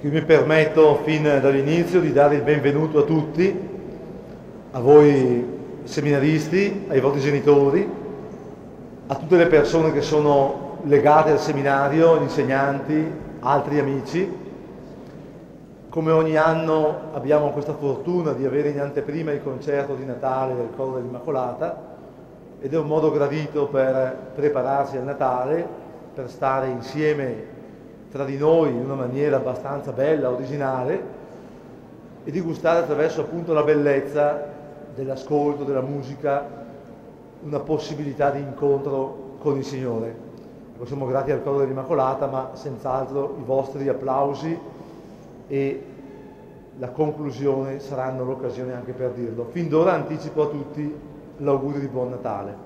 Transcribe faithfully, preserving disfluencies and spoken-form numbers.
Io mi permetto fin dall'inizio di dare il benvenuto a tutti, a voi seminaristi, ai vostri genitori, a tutte le persone che sono legate al seminario, insegnanti, altri amici. Come ogni anno abbiamo questa fortuna di avere in anteprima il concerto di Natale del Coro dell'Immacolata ed è un modo gradito per prepararsi al Natale, per stare insieme tra di noi in una maniera abbastanza bella, originale, e di gustare attraverso appunto la bellezza dell'ascolto, della musica, una possibilità di incontro con il Signore. Ecco, siamo grati al Coro dell'Immacolata, ma senz'altro i vostri applausi e la conclusione saranno l'occasione anche per dirlo. Fin d'ora anticipo a tutti l'augurio di buon Natale.